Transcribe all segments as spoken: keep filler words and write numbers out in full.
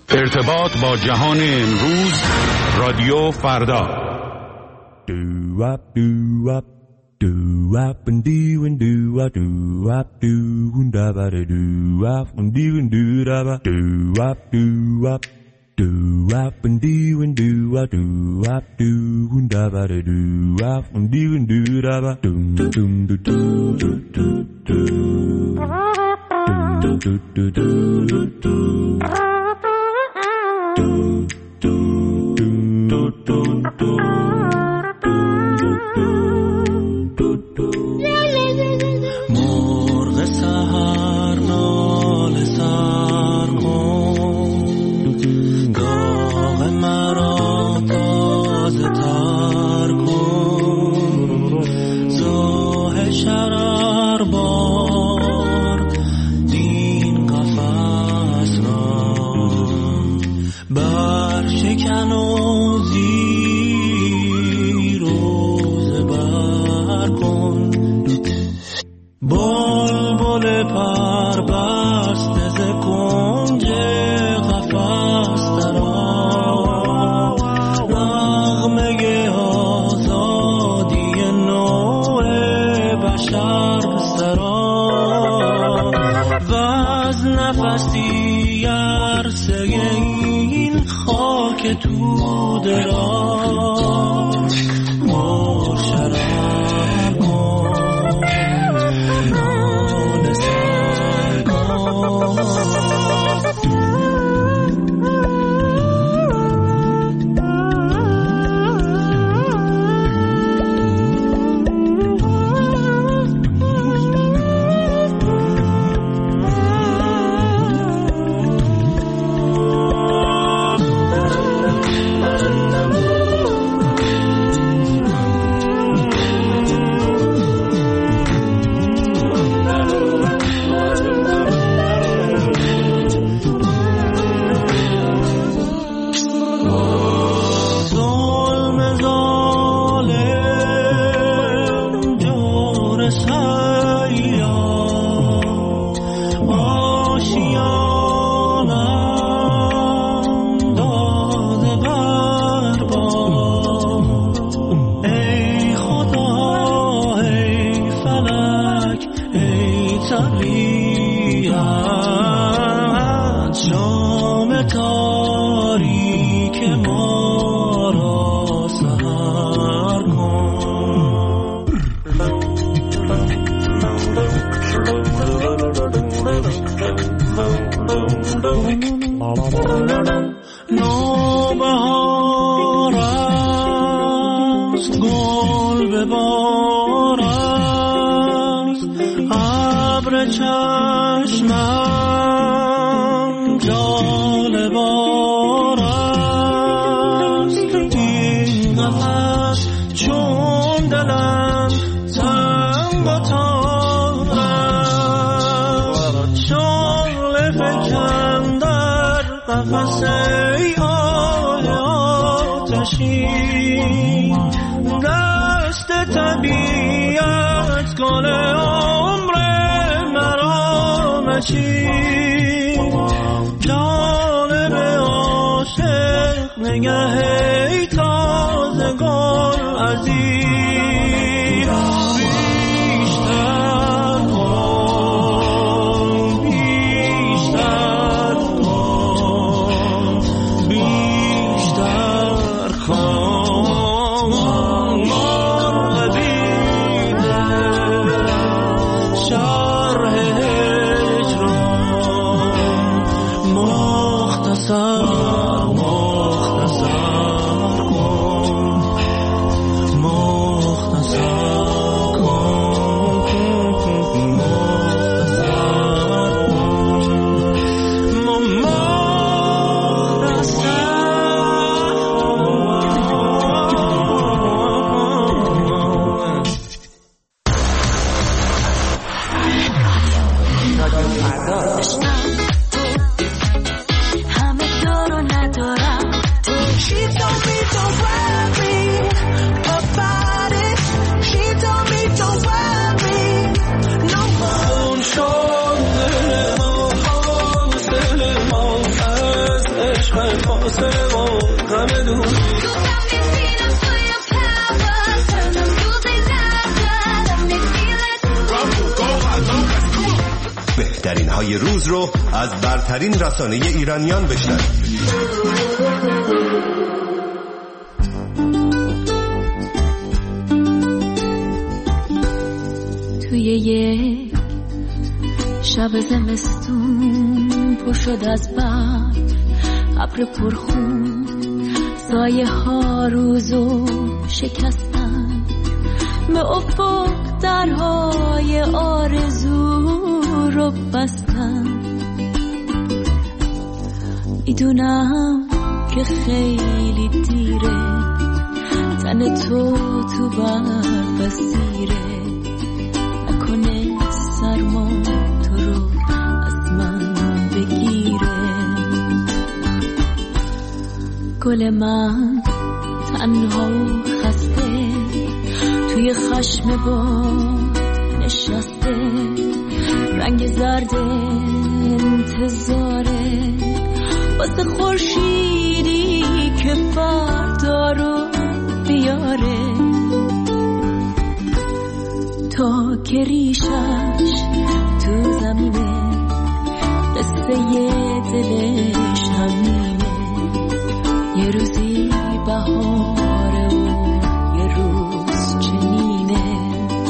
ارتباط با جهان امروز، رادیو فردا. Do up do up do up and do and do up do up do and da ba do up and do and do da ba do up do up do up and do and do up do up do and da ba do up and do and do da ba do do do do do do do do do do do do مرغ سحر ناله سر کن، داغ مرا تازه تر کن، زاه شرر بار دین قفس را برشکن و زیر و زبر کن. بلبل پر بسته ز کنج قفس درآ، نغمه آزادی نوع بشر سرا، وز نفسی عرصه این خاک تو دراز مرشرر کن، ناله سر کن. نوبهار است، گل به بار است، ابر چشمم جالبار است. این قفس چون دلم تنگ و تار است، شعله فکن در قفس ای آه آتشی، دست طبیعت گل عمر مرا مچین، جانب عاشق نگه ای تازه گل عزیز. بیشتر کن، بیشتر کن، بیشتر کن، مرغ بیده شرح هجران، مختصر مختصر کن، مختصر کن، مختصر کن، همه دارن عشق فاصله و غم دوری. بهترین های روز رو از برترین رسانه ایرانیان بشنوید. توی یک شب زمستون پر شد از برف، ابر پرخون، سایه ها روزو شکستن، به افق درهای آرزو رو بستن. میدونم که خیلی دیره، تن تو تو برف اسیره، نکنه سرما تو رو از من بگیره. گل من تنها و خسته توی خشم با نشسته، رنگ زرد انتظاره واسه خورشیدی که فردا رو بیاره. تا که ریشش تو زمینه، قصه دلش همینه، یه روزی بهاره و یه روز چنینه.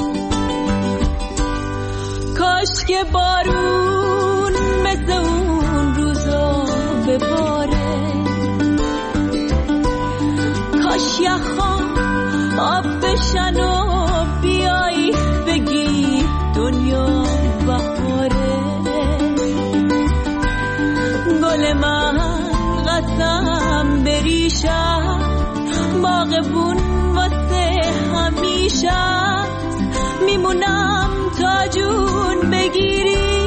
کاش که بارون مثل اون روزا بباره، کاش یخام آب بشن و بیایی بگی دنیا بهاره. گل من قسم بریشم، باغبون واسه همیشه، میمونم تا جون بگیری.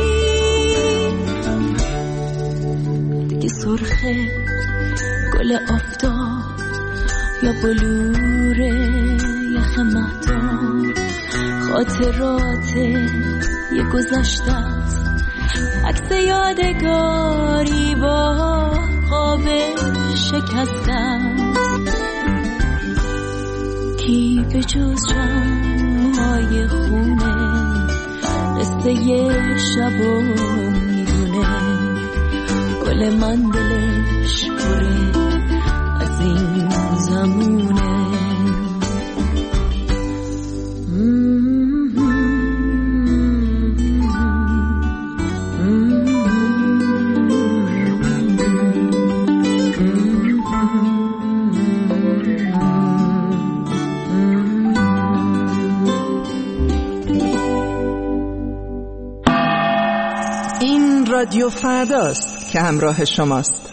دیگه سرخه گل آفتاب یا بلوره یخ مهتاب، خاطرات یه گذشته است، عکس یادگاری با خواب شکسته است. کی به جز شمعای خونه قصه یه شبو میدونه. گل من دلش پره از این زمونه. این رادیو فرداست که همراه شماست.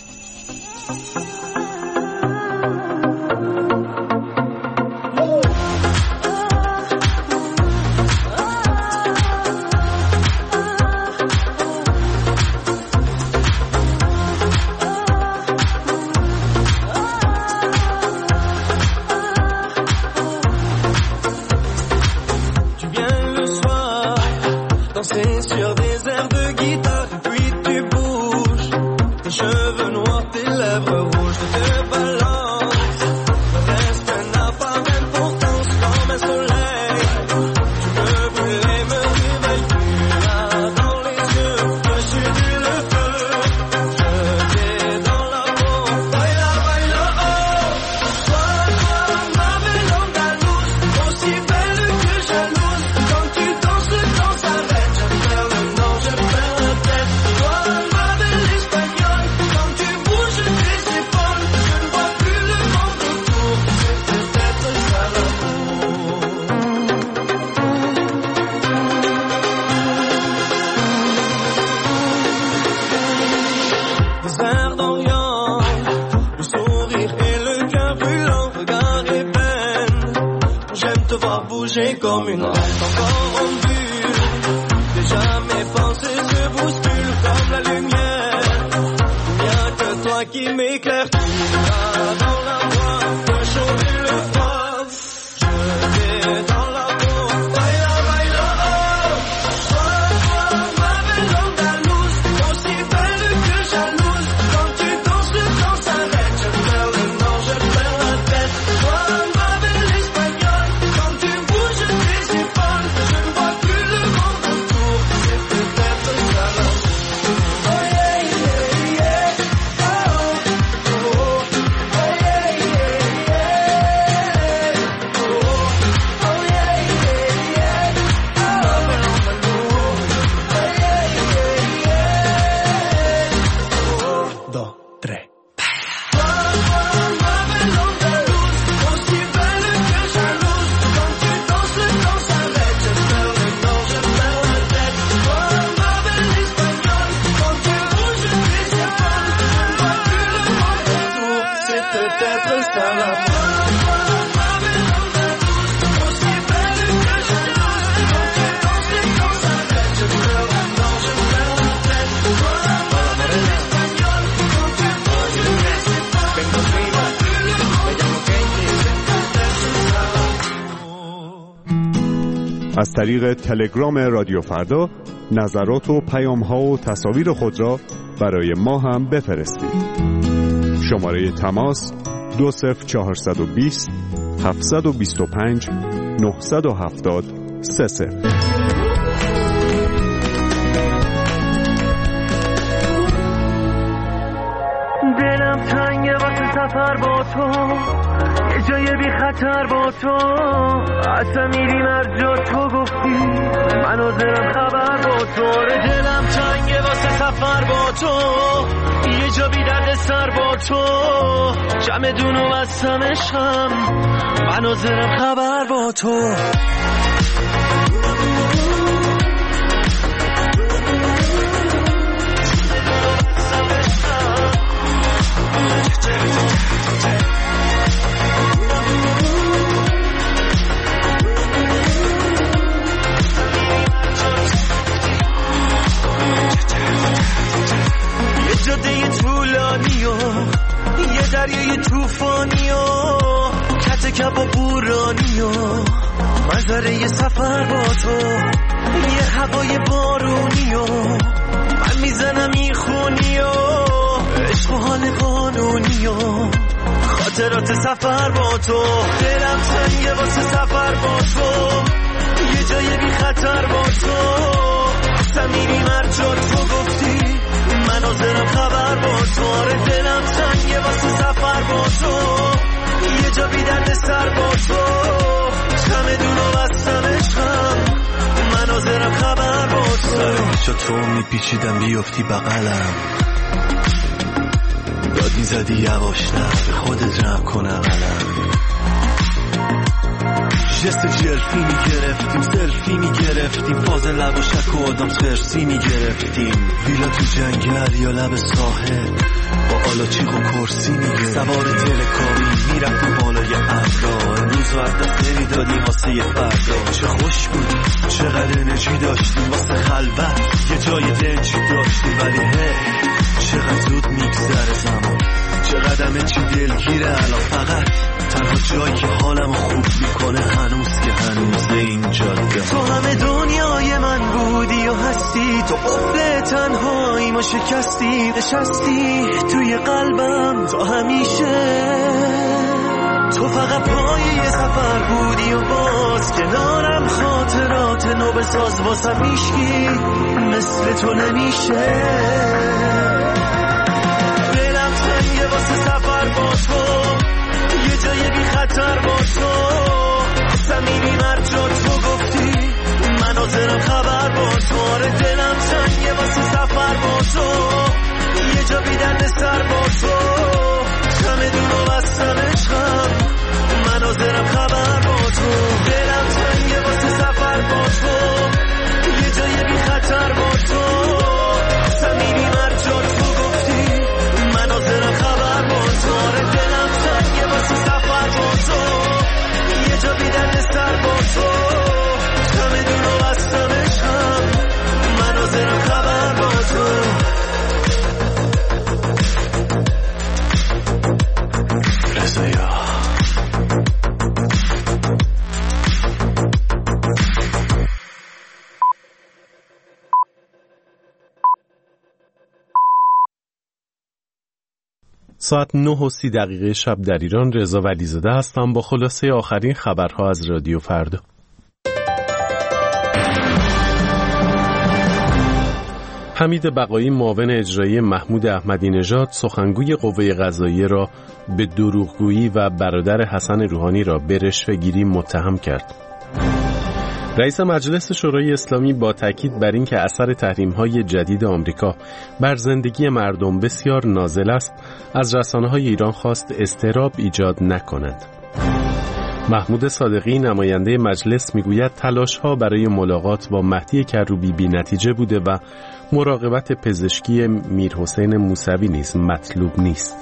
Comme une rêve encore en vue, déjà mes pensées se bousculent comme la lumière. Bien que toi qui m'éclaires, tu vas dans la voie de chauffer le froid. Je vais dans la peau, baila, baila, oh. Toi, toi, ma belle andalouse, aussi belle que jalouse. Quand tu danses از طریق تلگرام رادیو فردا نظرات و پیام‌ها و تصاویر خود را برای ما هم بفرستید. شماره تماس دو صفر چهارصد و بیست هفتصد و بیست و پنج نهصد و هفتاد سه صفر. دلم تنگه واسه سفر با تو، یه جای بی خطر با تو، اصلا میریم هر جا تو گفتی، من حاضرم خبر با تو. دلم تنگه واسه سفر با تو، یه جا بی درد سر با تو، جمع دونو بستم عشقم، من حاضرم خبر با تو. جاده طولانی و یه دریای توفانی و کت کب و بورانی و منظره سفر با تو، یه هوای بارونی و من میزنم این خونی و عشق و حال قانونی و خاطرات سفر با تو. دلم تنگه واسه سفر با تو، یه جای بی خطر با تو، اصلا میریم هر جا تو گفتی، من حاضرم خبر با تو. آره دلم تنگه واسه سفر با تو، یه جا بی درد سر با تو، چمدونو بستم عشقم، من حاضرم خبر با تو. چا تو میپیچیدم بیفتی بغلم، داد میزدی یواشتر به خودت جمع کنه قلم، جست جلفی میگرفتیم، سلفی میگرفتیم، فاز لب و شک و آدم خرسی میگرفتیم، ویلا تو جنگل یا لب ساحل با آلاچیق و کرسی میگرفتیم، سوار تلکابی میرفتیم بالای ابرا، امروز وردست نمیدادیم واسه یه فردا. چه خوش بود چقدر انرژی داشتیم واسه خلوت، یه جای دنجی داشتیم، ولی هی چقدر زود میگذره زمان، چقدر همه چی دلگیره الان، فقط تنها جایی که حالمو خوب میکنه هنوز که هنوز این جاده. تو همه دنیای من بودی و هستی، تو قفل تنهایی ما شکستی، نشستی توی قلبم تا همیشه، تو فقط پای سفر بودی و باز کنارم خاطرات نو بساز، واسم میشکی مثل تو نمیشه. دلم تنگه واسه سفر با تو، یه جای بی خطر با تو، اصلا میریم هر جا تو گفتی، من حاضرم خبر با تو. آره دلم تنگه واسه سفر با تو، یه جا بی درد سر با تو، چمدونو بستم عشقم، من حاضرم خبر با تو. دلم تنگه واسه سفر با تو، یه جای بی خطر با تو، اصلا میریم هر جا تو گفتی، من حاضرم خبر با تو. آره دلم تنگه واسه سفر با تو، یه جا بی درد سر با تو، چمدونو بستم عشقم، من حاضرم خبر با تو. رضایا ساعت نه و سی دقیقه شب در ایران. رضا ولیزاده هستم با خلاصه آخرین خبرها از رادیو فردا. حمید بقایی معاون اجرایی محمود احمدی نژاد سخنگوی قوه قضاییه را به دروغگویی و برادر حسن روحانی را به رشوه‌گیری متهم کرد. رئیس مجلس شورای اسلامی با تاکید بر اینکه اثر تحریم‌های جدید آمریکا بر زندگی مردم بسیار نازل است، از رسانه‌های ایران خواست اضطراب ایجاد نکنند. محمود صادقی نماینده مجلس میگوید تلاش‌ها برای ملاقات با مهدی کروبی بی‌نتیجه بوده و مراقبت پزشکی میرحسین موسوی نیز مطلوب نیست.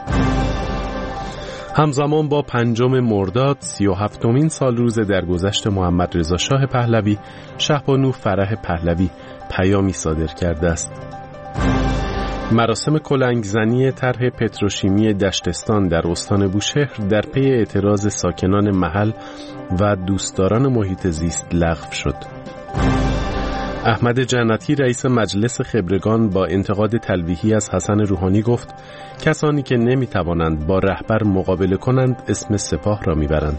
همزمان با پنجم مرداد سی و هفتمین سال روز درگذشت محمد رضا شاه پهلوی، شهبانو فرح پهلوی پیامی صادر کرده است. مراسم کلنگزنی طرح پتروشیمی دشتستان در استان بوشهر در پی اعتراض ساکنان محل و دوستداران محیط زیست لغو شد. احمد جنتی رئیس مجلس خبرگان با انتقاد تلویحی از حسن روحانی گفت کسانی که نمیتوانند با رهبر مقابله کنند اسم سپاه را میبرند.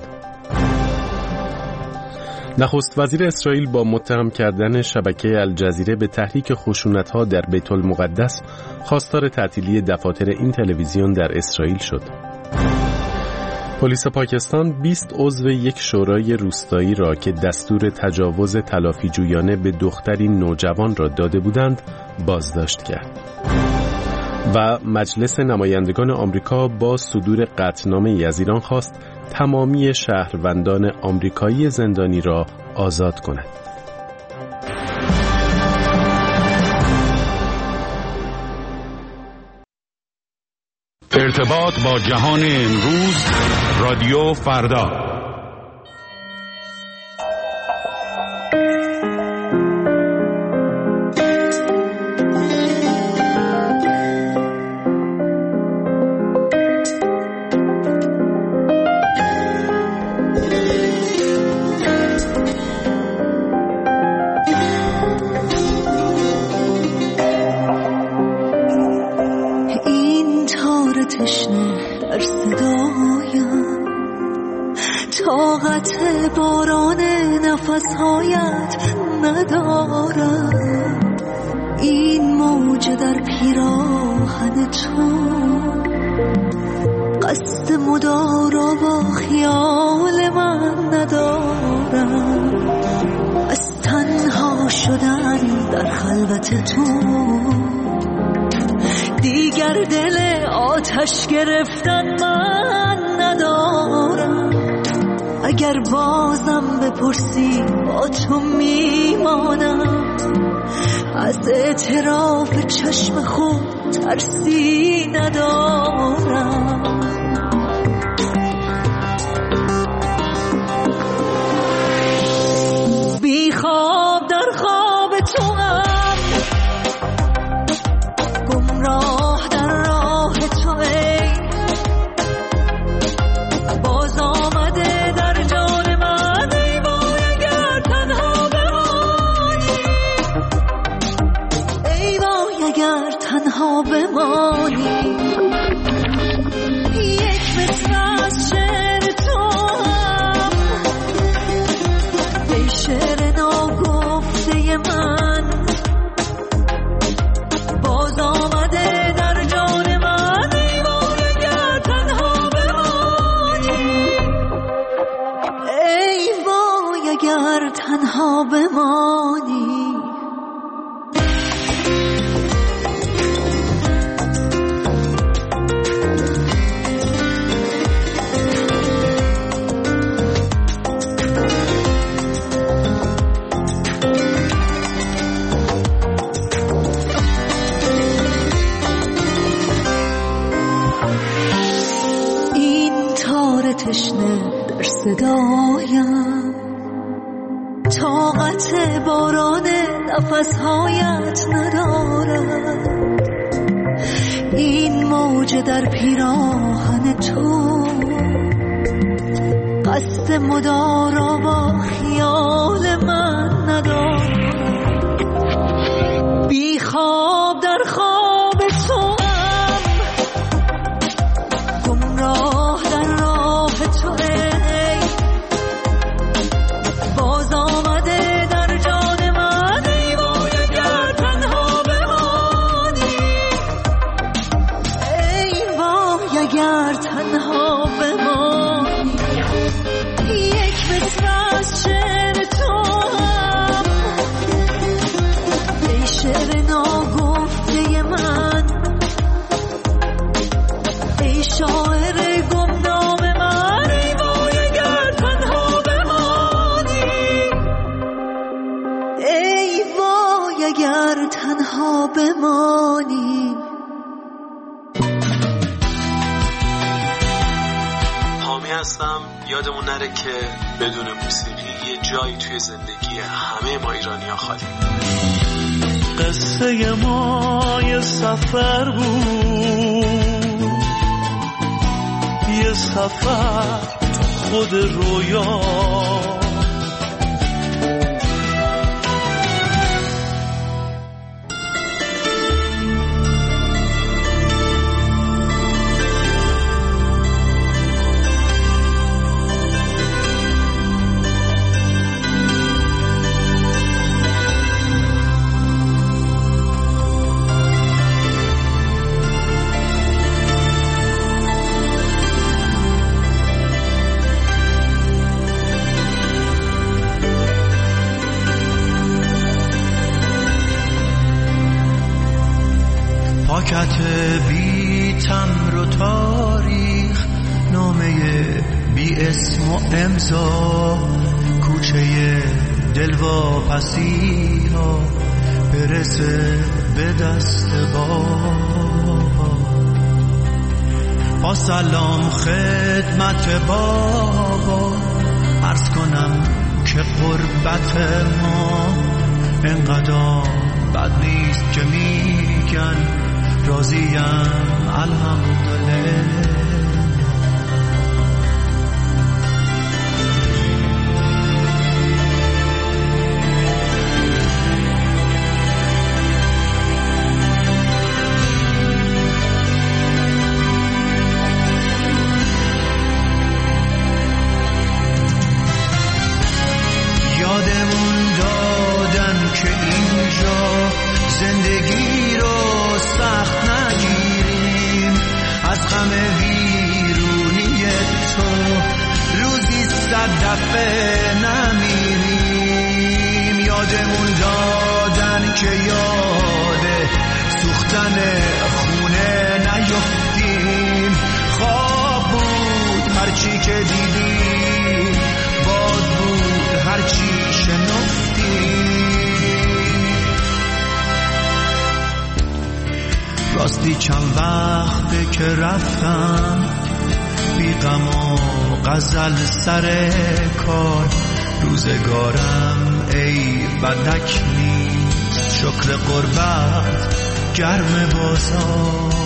نخست وزیر اسرائیل با متهم کردن شبکه الجزیره به تحریک خشونت‌ها در بیت المقدس خواستار تعطیلی دفاتر این تلویزیون در اسرائیل شد. پلیس پاکستان بیست عضو یک شورای روستایی را که دستور تجاوز تلافی جویانه به دختری نوجوان را داده بودند بازداشت کرد. و مجلس نمایندگان آمریکا با صدور قطعنامه‌ای از ایران خواست تمامی شهروندان آمریکایی زندانی را آزاد کند. ارتباط با جهان امروز، رادیو فردا. طاقت باران نفسهایت ندارم، این موج در پیراهن تو قصد مدارا با خیال من ندارم. از تنها شدن در خلوت تو دیگر دل آتش گرفتن من ندارم. اگر بازم بپرسی با تو میمانم، از اعتراف چشم خود ترسی ندارم. بی خواب در خواب تو هم، گمراه در راه تو ای، باز آمده در جان من ای وای اگر تنها بمانی، ای وای اگر تنها بمانی. یک مصرع از شعر تو هم، ای شعر ناگفته من، باز آمده در جان من ای وای اگر تنها بمانی، ای وای اگر تنها بمانی. تشنه در صدایم، طاقت باران نفسهایت ندارم. این موج در پیراهن تو قصد مدارا با خیال من ندارم. بی خواب در خواب تو هم، گمراه در راه تو ای، باز آمده در جان من ای وای اگر تنها بمانی، ای وای اگر تنها بمانی. یک مصرع از شعر تو هم، ای شعر ناگفته من، ای شاعر گمنام من، ای وای اگر تنها بمانی، ای وای اگر تنها بمانی. حامی هستم. یادمون نره که بدون موسیقی یه جایی توی زندگی همه ما ایرانی‌ها خالی. قصه ما یه سفر بود، یه سفر خود رویا. پاکت بی تمر و تاریخ، نامه بی اسم و امضا، کوچه دلواپسی ها برسه به دست بابا. با سلام خدمت بابا، عرض کنم که قربت ما انقدر بد نیست که میگن راضیم الحمدلله. یادمون دادن که اینجا زندگی رو سخت نگیریم، از غم ویرونی تو روزی صد دفعه نمیریم. یادمون دادن که یاد سوختن خونه نیفتیم، خواب بود هرچی که دیدیم، باد بود هرچی شنفتیم. راستی چند وقته که رفتم، بی غم و غزل سر کار، روزگارم ای بدک نیست، شکر قربت گرم بازار.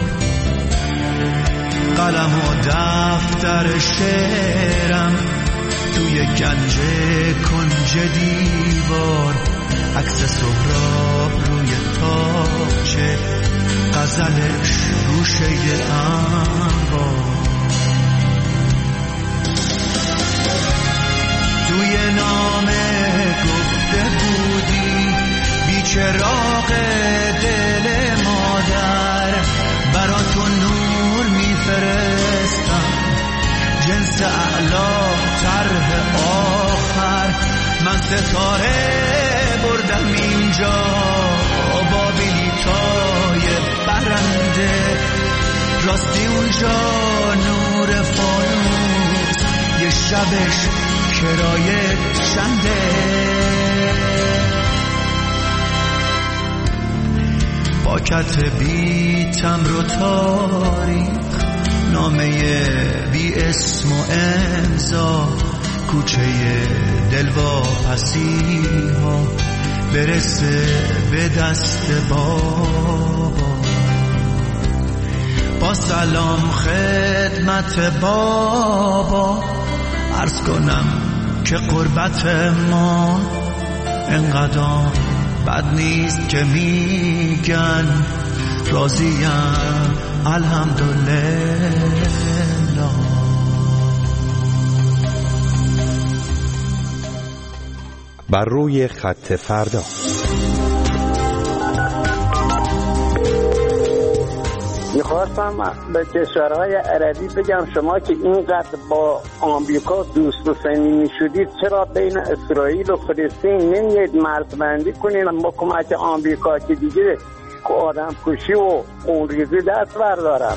قلم و دفتر شعرم توی گنج کنج دیوار، عکس سهراب روی تاقچه، غزلش روشه انبار. توی نامه گفته بودی بی چراغ دل مادر، برا تو نور میفرستم، جنس اعلا طرح آخر. من ستاره بردم اینجا با بلیطای برنده، راستی اونجا نور فانوس یه شبش کرایه چنده. پاکت بی تمر و تاریخ، نامه بی اسم و امضا، کوچه دلواپسی ها برسه به دست بابا. با سلام خدمت بابا، عرض کنم که قربت ما انقدر بد نیست که میگن راضیم الحمدلله. بر روی خط فردا. میخواستم به کشورهای عربی بگم شما که اینقدر با آمریکا دوست و صمیمی شدید، چرا بین اسرائیل و فلسطین نمیید مرزبندی کنید با کمک آمریکا که دیگه آدم کشی و خونریزی دست بردارم.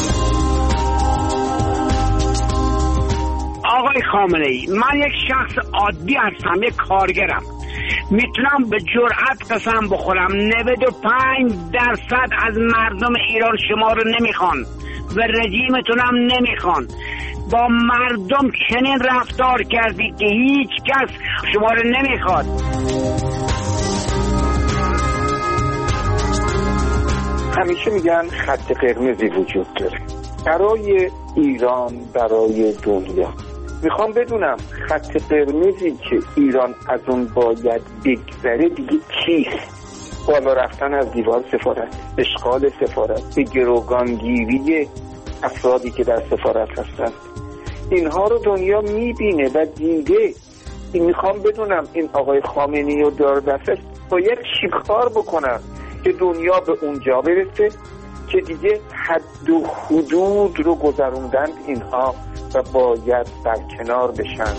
آقای خامنه‌ای، من یک شخص عادی هستم، یک کارگرم، میتونم به جرأت قسم بخورم نود و پنج درصد از مردم ایران شما رو نمیخوان و رژیمتون هم نمیخوان. با مردم چنین رفتار کردید که هیچ کس شما رو نمیخواد. همیشه میگن خط قرمزی وجود داره برای ایران، برای دنیا. میخوام بدونم خط قرمزی که ایران از اون باید بگذره دیگه چیست؟ بالا رفتن از دیوار سفارت، اشغال سفارت، به گروگانگیری افرادی که در سفارت هستند، اینها رو دنیا میبینه و دیده. میخوام بدونم این آقای خامنه‌ای و دار دستش باید چیکار بکنن که دنیا به اونجا برسه که دیگه حد و حدود رو گذروندن اینها و باید برکنار بشن.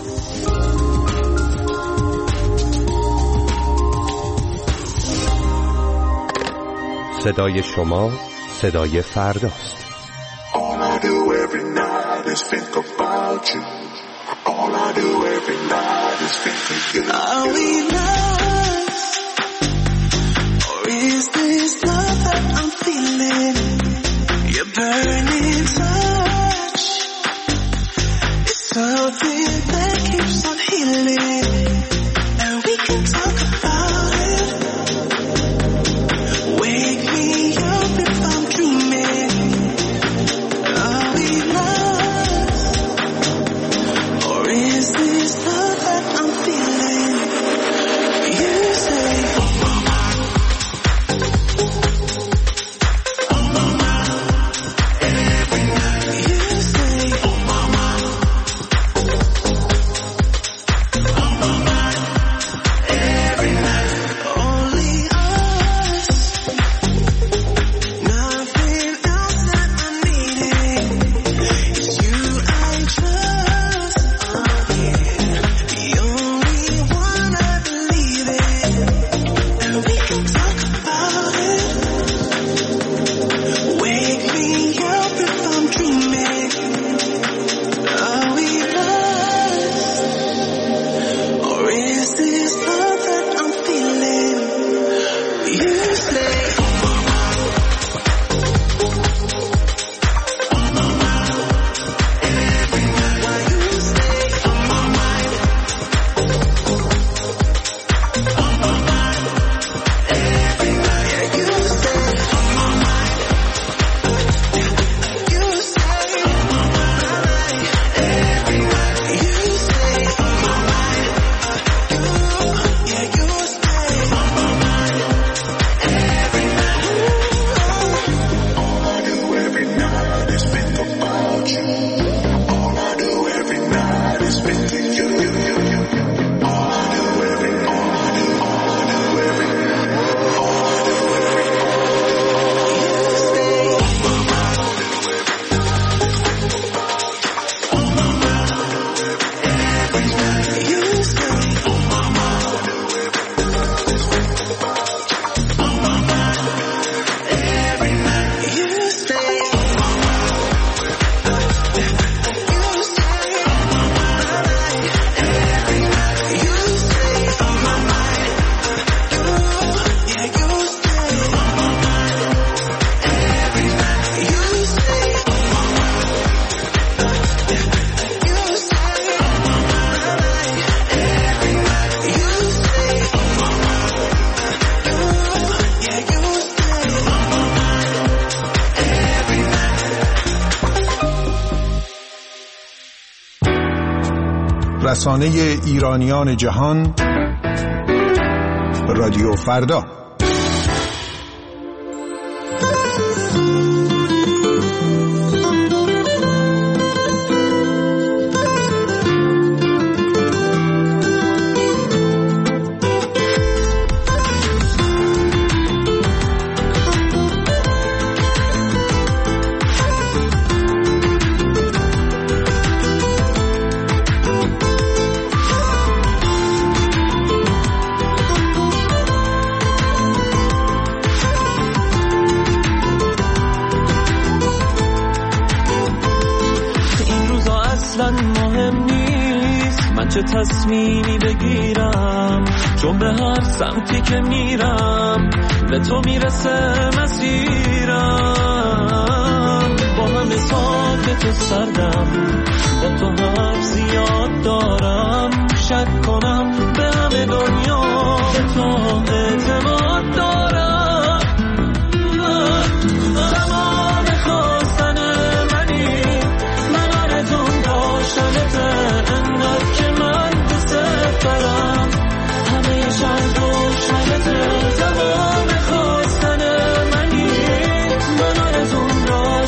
صدای شما صدای فرداست. All I do every night is think about you. All I do every night is think of you. Are we lost? Or is this love that I'm feeling? Your burning touch. It's something that keeps on healing. And we can talk about it. Wake me up if I'm dreaming. Are we lost? Or is this love that I'm feeling? You say, oh mama, oh mama, every night. You say, oh mama, oh mama, every night. Only us, nothing else that I'm needing. It's you I trust, oh yeah, the only one I believe in. And we can talk about it. Wake me up if I'm dreaming. Are we lost? Or is this love that I'm feeling? You say, oh mama, oh mama, every night. Why you say, oh mama, oh mama, every night. Yeah, you say, oh mama, you say, oh mama, every night. You say, oh mama, you, yeah, you say, oh mama, every night. All I do every night is think about you. All I do every night is think of you. All I do every, all I do, all I do every, all I do every, You say, oh mama, oh mama, every night. You say, oh mama, you say, oh mama, every night. You say, oh mama, you, yeah, you say, oh mama, every night. You say, oh mama, you say, oh mama, every night. You say, oh mama, you, yeah, you say, oh mama, every night. رسانه ایرانیان جهان رادیو فردا. این روزا اصلا مهم نیست من چه تصمیمی بگیرم، چون به هر سمتی که میرم به تو میرسه مسیرم. با همه ساکت تو سردم، با تو حرف زیاد دارم، شک کنم به همه دنیا به تو اعتماد دارم.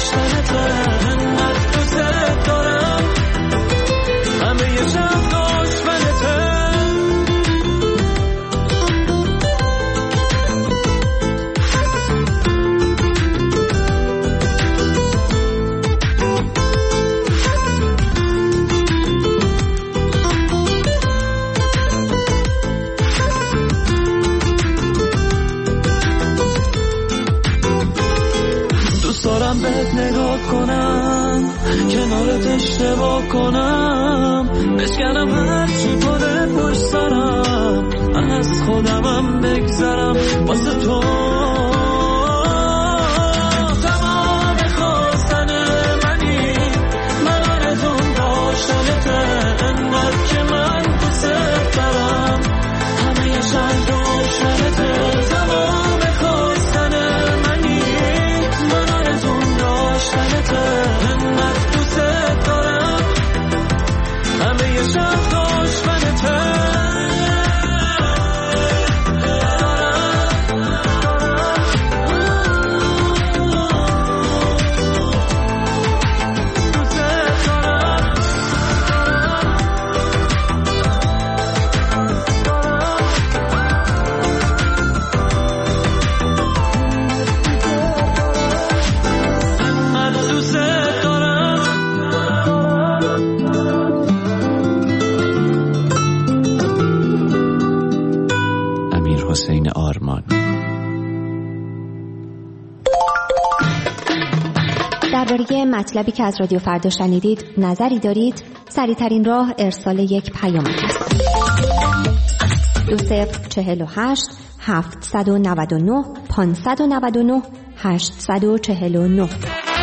داشتنته، انقدر دوست دارم همه یه شب داشتنته. دوست دارم بهت نگاه کنم، کنارت اشتباه کنم، بشکنم هرچی پره پشت سرم، از خودمم بگذرم واسه تو. تمام خواستن منی، من آرزوم داشتنته، انقدر که من دوست دارم همه یه شب روشنته. تمام خواستن منی، من آرزوم داشتنته، انقدر دوست دارم همه یه شب داشتنته. حسین آرمان. درباره مطلبی که از رادیو فردا شنیدید نظری دارید؟ سریع‌ترین راه ارسال یک پیام است. دو صفر چهل و هشت هفتصد و نود و نه پانصد و نود و نه هشتصد و چهل و نه.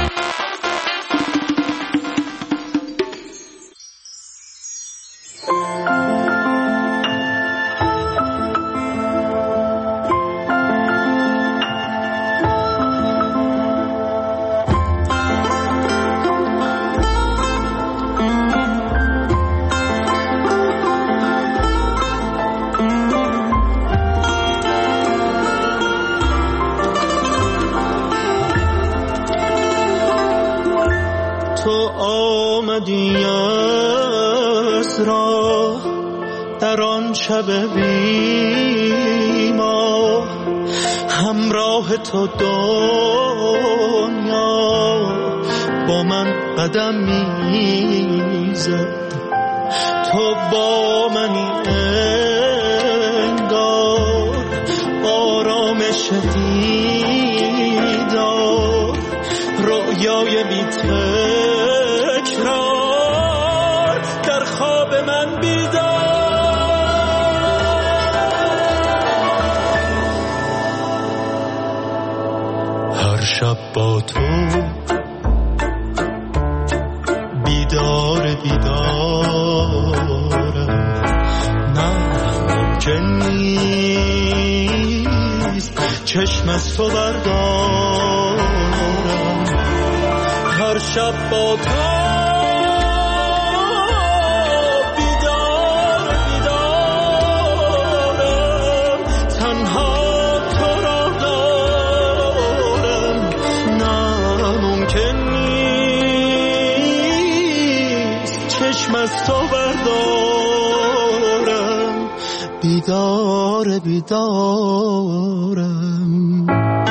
تو دنیا با من قدم میزد، تو با منی انگار آرامش دیدار، رویای بی تکرار در خواب من بیدار. شب با تو بیدار بیدارم، نه ممکن نیست چشم از تو بردارم. هر شب با تو بیدار بیدارم، تنها چشم از تو بردارم، بیدار بیدارم.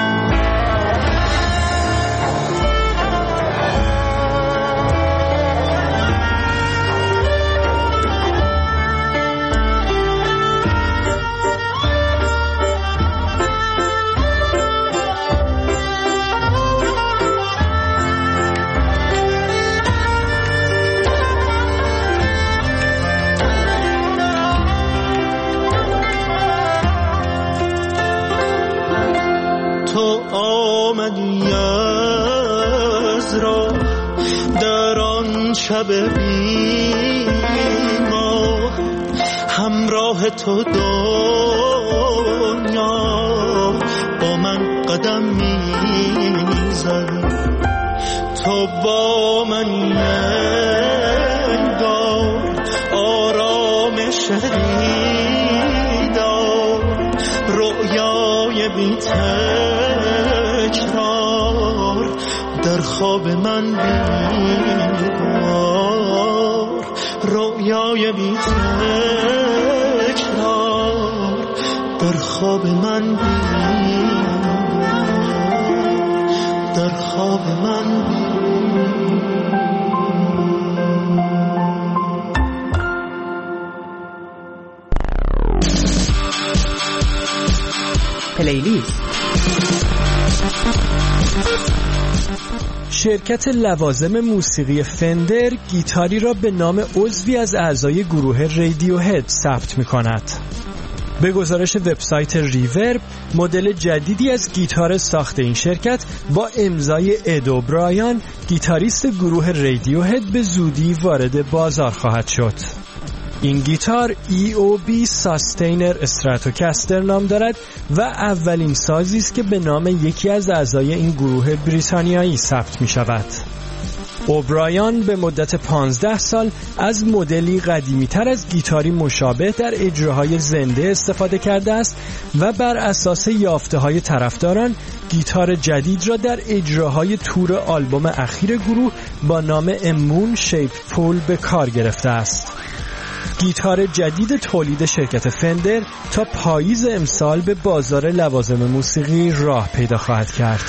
شب بیما همراه تو دنیا با من قدم میزد، تو با من انگار آرامش دیدار، رویای بی تکرار در خواب من بیدار، رویای بی تکرار در خواب من بیدار، در خواب من پلیلیست. شرکت لوازم موسیقی فندر گیتاری را به نام عضوی از اعضای گروه رادیوهد ثبت می‌کند. به گزارش وبسایت ریورب، مدل جدیدی از گیتار ساخت این شرکت با امضای اد اوبرایان، گیتاریست گروه رادیوهد، به زودی وارد بازار خواهد شد. این گیتار ای او بی ساستینر استراتوکستر نام دارد و اولین سازی است که به نام یکی از اعضای این گروه بریتانیایی ثبت می شود. اوبرایان به مدت پانزده سال از مدلی قدیمی‌تر از گیتاری مشابه در اجراهای زنده استفاده کرده است و بر اساس یافته‌های طرفداران گیتار جدید را در اجراهای تور آلبوم اخیر گروه با نام امون شیپ پول به کار گرفته است. گیتار جدید تولید شرکت فندر تا پاییز امسال به بازار لوازم موسیقی راه پیدا خواهد کرد.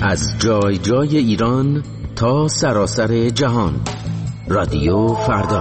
از جای جای ایران تا سراسر جهان. رادیو فردا.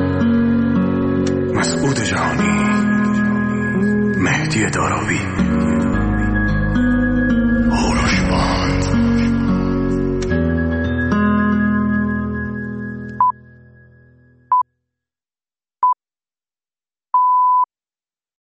مسعود جهانی، مهدی داراوی.